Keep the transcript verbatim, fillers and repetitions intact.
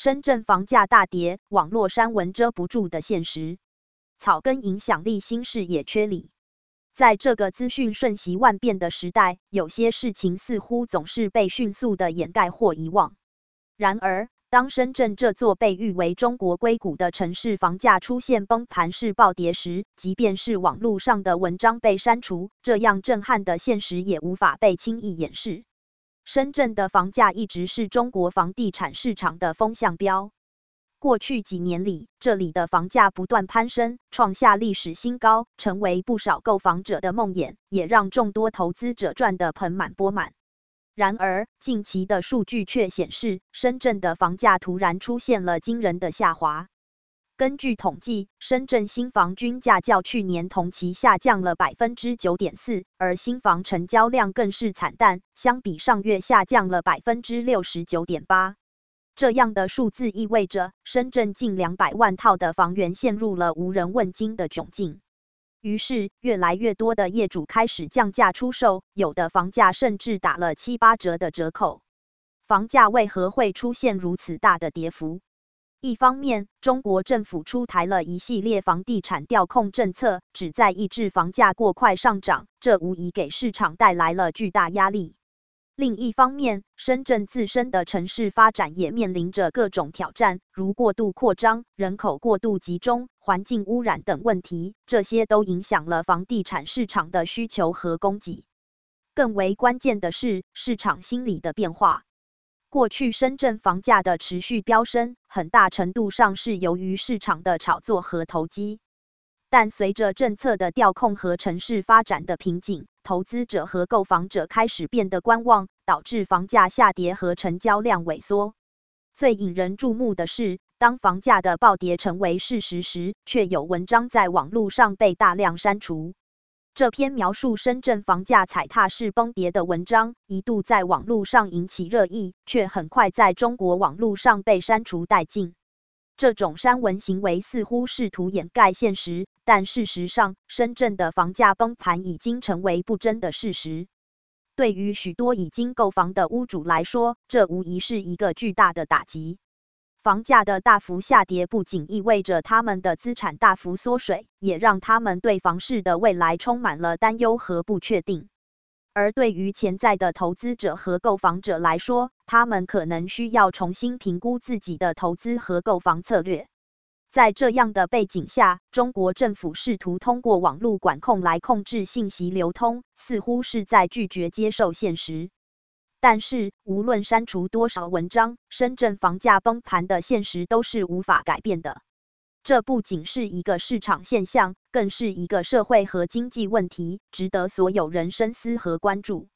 深圳房价大跌，网络删文遮不住的现实。草根影响力新视野缺理。在这个资讯瞬息万变的时代，有些事情似乎总是被迅速的掩盖或遗忘。然而，当深圳这座被誉为中国硅谷的城市房价出现崩盘式暴跌时，即便是网络上的文章被删除，这样震撼的现实也无法被轻易掩饰。深圳的房价一直是中国房地产市场的风向标。过去几年里，这里的房价不断攀升，创下历史新高，成为不少购房者的梦魇，也让众多投资者赚得盆满钵满。然而，近期的数据却显示，深圳的房价突然出现了惊人的下滑。根据统计，深圳新房均价较去年同期下降了 百分之九点四， 而新房成交量更是惨淡，相比上月下降了 百分之六十九点八。这样的数字意味着，深圳近两百万套的房源陷入了无人问津的窘境。于是，越来越多的业主开始降价出售，有的房价甚至打了七八折的折扣。房价为何会出现如此大的跌幅？一方面，中国政府出台了一系列房地产调控政策，旨在抑制房价过快上涨，这无疑给市场带来了巨大压力。另一方面，深圳自身的城市发展也面临着各种挑战，如过度扩张、人口过度集中、环境污染等问题，这些都影响了房地产市场的需求和供给。更为关键的是，市场心理的变化。过去深圳房价的持续飙升，很大程度上是由于市场的炒作和投机。但随着政策的调控和城市发展的瓶颈，投资者和购房者开始变得观望，导致房价下跌和成交量萎缩。最引人注目的是，当房价的暴跌成为事实时，却有文章在网络上被大量删除。这篇描述深圳房价踩踏式崩跌的文章，一度在网络上引起热议，却很快在中国网络上被删除殆尽。这种删文行为似乎试图掩盖现实，但事实上，深圳的房价崩盘已经成为不争的事实。对于许多已经购房的屋主来说，这无疑是一个巨大的打击。房价的大幅下跌不仅意味着他们的资产大幅缩水，也让他们对房市的未来充满了担忧和不确定。而对于潜在的投资者和购房者来说，他们可能需要重新评估自己的投资和购房策略。在这样的背景下，中国政府试图通过网络管控来控制信息流通，似乎是在拒绝接受现实。但是，无论删除多少文章，深圳房价崩盘的现实都是无法改变的。这不仅是一个市场现象，更是一个社会和经济问题，值得所有人深思和关注。